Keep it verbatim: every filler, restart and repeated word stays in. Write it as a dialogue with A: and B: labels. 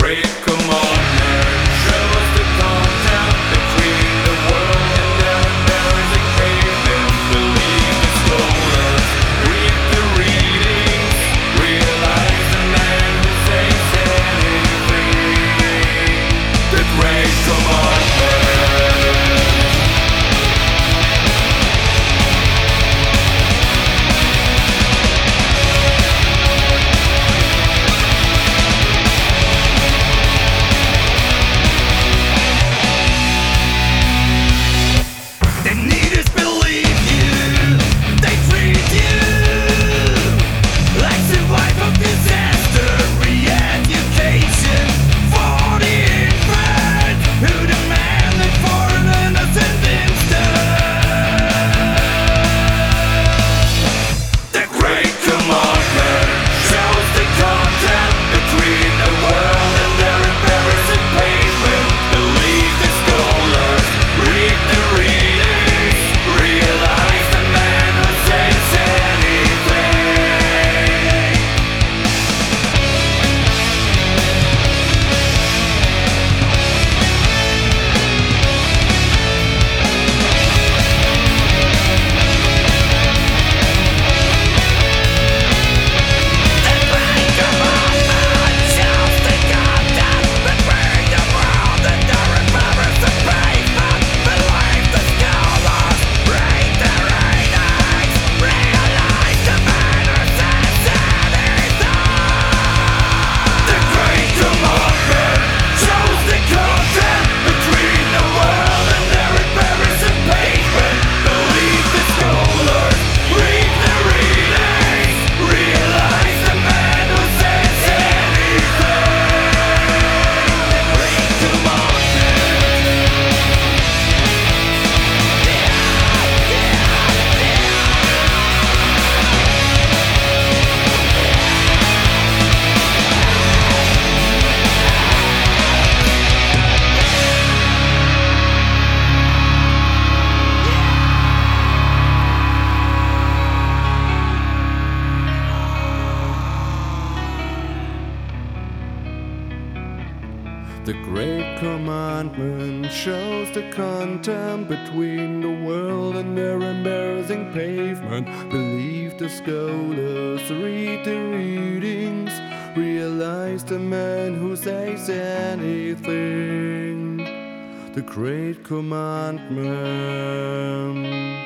A: great commandment shows the contact between the world and their embarrassing pavement. Believe the scholars, read the readings, realize the man who says anything. The great commandment.
B: The great commandment shows the contempt between the world and their embarrassing pavement. Believe the scholars, read the readings, realize the man who says anything. The great commandment.